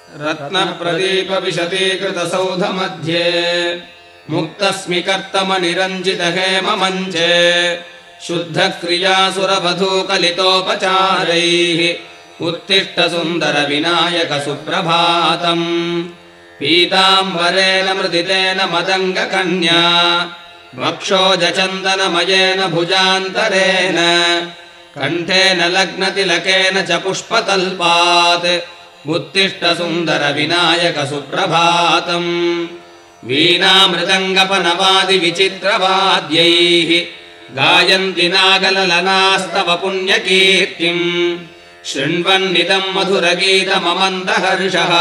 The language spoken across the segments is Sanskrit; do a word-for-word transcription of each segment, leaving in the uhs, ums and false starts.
रत्नप्रदीपविशतीकृतसौधमध्ये मुक्तस्मिकर्तमनिरञ्जितहेममञ्चे शुद्धक्रियासुरवधूकलितोपचारैः उत्तिष्ठसुन्दरविनायकसुप्रभातम् पीताम्बरेण मृदितेन मदङ्गकन्या वक्षोजचन्दनमयेन भुजान्तरेण कण्ठेन लग्नतिलकेन च पुष्पतल्पात् उत्तिष्ठसुन्दरविनायकसुप्रभातम् वीणामृदङ्गपनवादिविचित्रवाद्यैः गायन्ति नागललनास्तव पुण्यकीर्तिम् शृण्वन्निदम् मधुरगीतममन्दहर्षः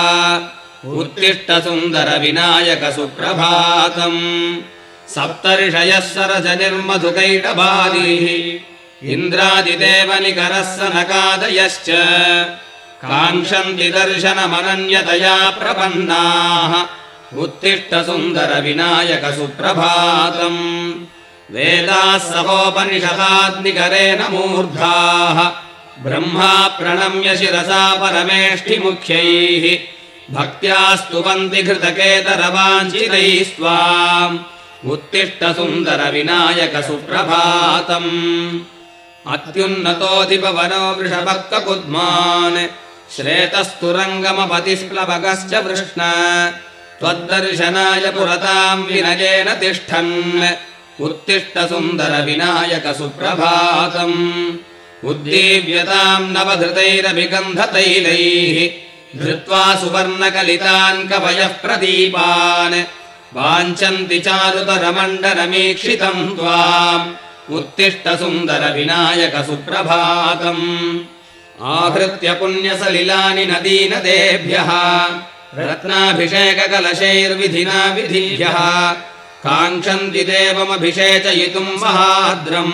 उत्तिष्ठसुन्दरविनायकसुप्रभातम् सप्तर्षयः सरजनिर्मधुकैटभादिः इन्द्रादिदेवनिकरः सनकादयश्च काङ्क्षन्ति दर्शनमनन्यतया प्रपन्नाः उत्तिष्ठसुन्दरविनायकसुप्रभातम् वेदाः सहोपनिषदाग्निकरेण मूर्धाः ब्रह्मा प्रणम्य शिरसा परमेष्ठिमुख्यैः भक्त्या स्तुवन्ति घृतकेतरवाञ्छितैः स्वाम् उत्तिष्ठसुन्दरविनायकसुप्रभातम् अत्युन्नतोऽधिपवनो वृषभक्ककुद्मान् श्रेतस्तुरङ्गमपतिस्प्लवकश्च वृष्ण त्वद्दर्शनाय पुरताम् विनयेन तिष्ठन् उत्तिष्ठसुन्दरविनायकसुप्रभातम् उद्दीव्यताम् नवधृतैरभिगन्धतैलैः धृत्वा सुवर्णकलितान् कवयः प्रदीपान् वाञ्छन्ति चारुतरमण्डलमीक्षितम् त्वाम् उत्तिष्ठसुन्दरविनायकसुप्रभातम् आहृत्य पुण्यसलिलानि नदीनदेभ्यः रत्नाभिषेककलशैर्विधिना विधिभ्यः काङ्क्षन्ति देवमभिषेचयितुम् महाद्रम्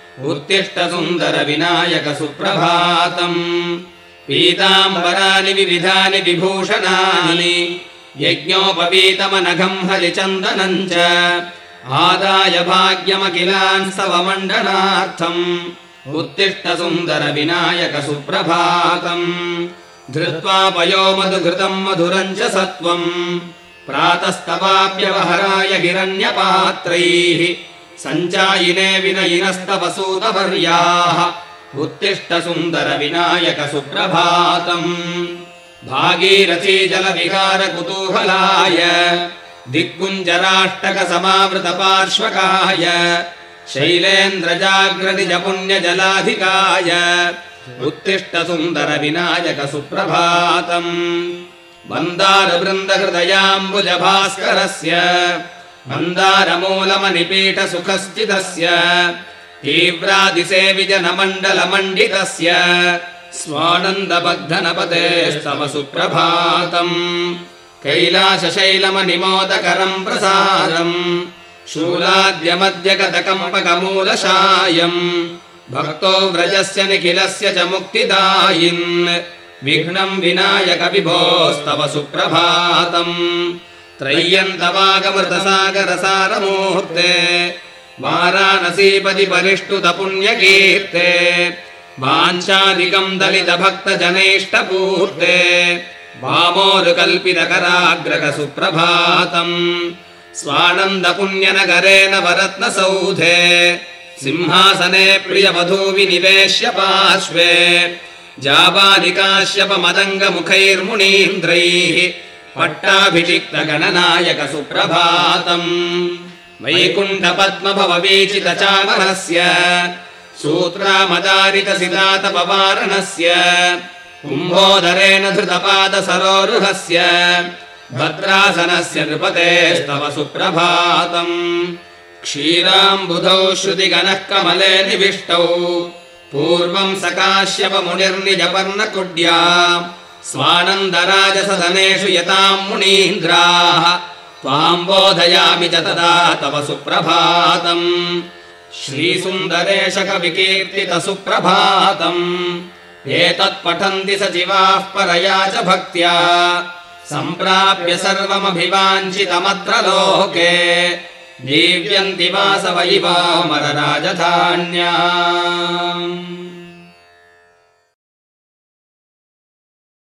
उत्तिष्ठसुन्दरविनायकसुप्रभातम् पीताम्बराणि विविधानि विभूषणानि यज्ञोपवीतमनघम् हरिचन्दनम् च आदाय भाग्यमखिलान् स्तवमण्डनार्थम् उत्तिष्ठसुन्दरविनायकसुप्रभातम् धृत्वा पयो मधुघृतम् मधुरम् च सत्त्वम् प्रातस्तवाप्यवहराय हिरण्यपात्रैः सञ्चायिने विनयिनस्तव सूतवर्याः उत्तिष्ठसुन्दरविनायकसुप्रभातम् भागीरथी जलविहारकुतूहलाय दिक्कुञ्जराष्टकसमावृतपार्श्वकाय शैलेन्द्रजाग्रनिजपुण्यजलाधिकाय उत्तिष्ठसुन्दरविनायकसुप्रभातम् मन्दारवृन्दहृदयाम्बुजभास्करस्य मन्दारमूलमनिपीठसुखस्थितस्य तीव्रादिसेविजनमण्डलमण्डितस्य स्वानन्दबद्धनपतेस्तव सुप्रभातम् कैलासशैलमनिमोदकरम् प्रसारम् शूलाद्यमद्यगतकम्पकमूलशायम् भक्तो व्रजस्य निखिलस्य च मुक्तिदायिन् विघ्नम् विनायक विभोस्तव सुप्रभातम् त्रय्यन्तवागमृतसागरसारमूर्ते वाराणसीपति परिष्टुतपुण्यकीर्ते वाञ्छादिकम् दलितभक्तजनेष्टपूर्ते वामोरुकल्पितकराग्रगसुप्रभातम् स्वानन्दपुण्यनगरे नवरत्नसौधे सिंहासने प्रियवधूविनिवेश्य पार्श्वे जाबालिकाश्यपमदङ्गमुखैर्मुनीन्द्रैः पट्टाभिषिक्तगणनायकसुप्रभातम् वैकुण्ठपद्मभववीचितचामरस्य सूत्रामदारितसितातपवारणस्य कुम्भोदरेण धृतपादसरोरुहस्य भद्रासनस्य नृपतेस्तव सुप्रभातम् क्षीराम्बुधौ श्रुतिगणः कमले निविष्टौ पूर्वम् सकाश्यपमुनिर्निजपर्णकुड्या स्वानन्दराजसदनेषु यताम् मुनीन्द्राः त्वाम् बोधयामि च तदा तव सुप्रभातम् श्रीसुन्दरेशकविकीर्तितसुप्रभातम् एतत्पठन्ति सजीवाः परया च भक्त्या सम्प्राप्य सर्वमभिवाञ्छितमत्र लोके जीव्यन्ति वासव इवामरराजधान्याम्।